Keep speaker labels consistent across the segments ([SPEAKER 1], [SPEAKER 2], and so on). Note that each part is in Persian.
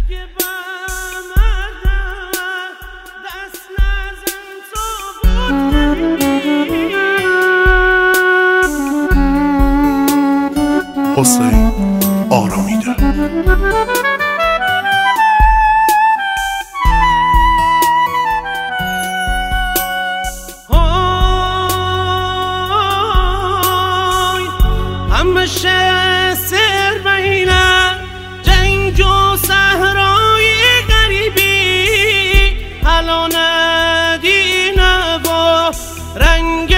[SPEAKER 1] حسین آرامیده.
[SPEAKER 2] همشه سر بین جنگ و صحرای غریبی، حالا ندینه و رنگ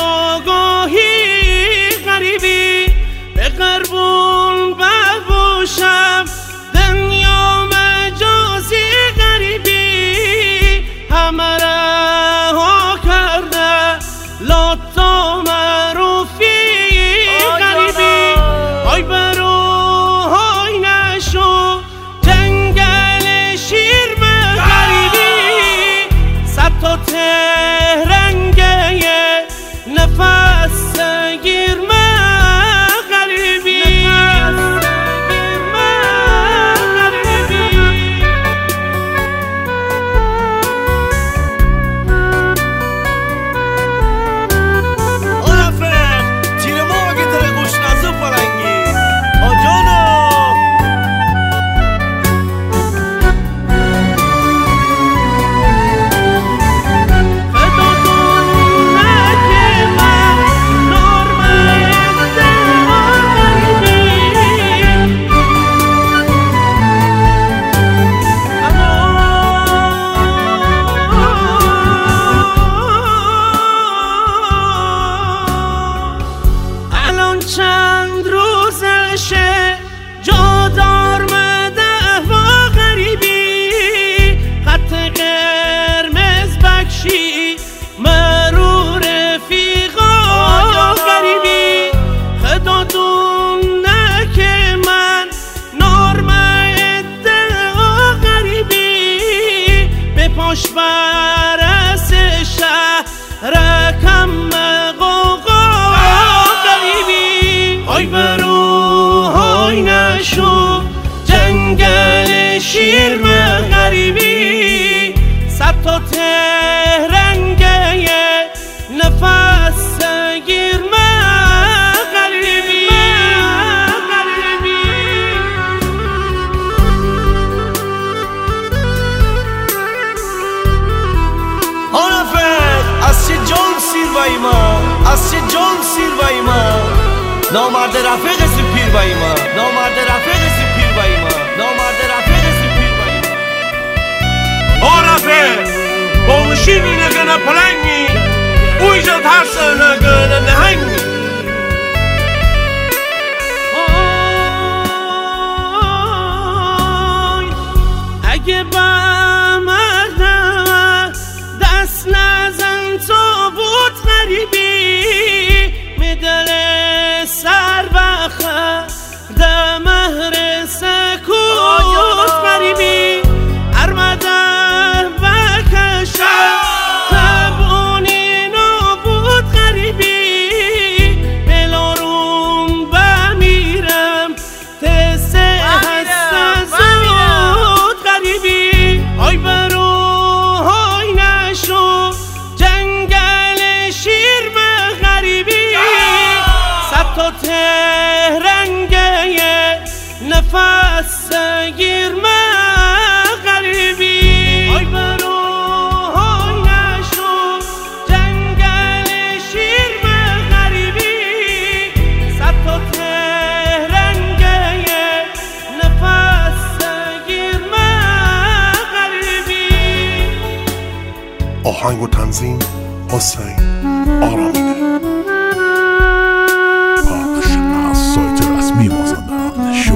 [SPEAKER 2] آگاهی غریبی، به قربون ببوشم دنیا مجازی غریبی، همه رها کرده لاتا معروفی غریبی، های برو های نشو جنگل شیرمه غریبی، صد تا تهرنگه نفس گیرمه چند روزشه جادار مده و غریبی، خط قرمز بکشی مرو رفیقا غریبی، خدا دونه که من نارمه ادعا غریبی، به پاش برس شهر کم قوقا غریبی، های برو های نشو جنگل شیرمه غریبی، صد تا تهرنگه نفس گیرمه غریبی.
[SPEAKER 3] آنفت از چه جان سیر با ایمان، از چه جان سیر با ایمان، نامرد رفیق سپیر با ایمان، نامرد رفیق سپیر با ایمان، نامرد رفیق سپیر با ایمان.
[SPEAKER 4] آرفه بوشینی نگنه پلنگی اویجا ترس نگنه نهنگی،
[SPEAKER 2] اگه با مردم دست نزن تو بود غریبی، میدل سر بخه ده مهر سکوت غریبی، ارمده بکشه تبونی نبود غریبی، بلارون بمیرم تسه هست زود غریبی، های برو های نشو جنگل شیرمه غریبی، صد تا تهرنگه نفس گیرمه غریبی، های برو های نشو جنگل شیرمه غریبی، صد تا تهرنگه نفس گیرمه غریبی.
[SPEAKER 1] آهنگ و تنظیم حسین آرامیده. پخش از سایت رسمی مازندران نشد.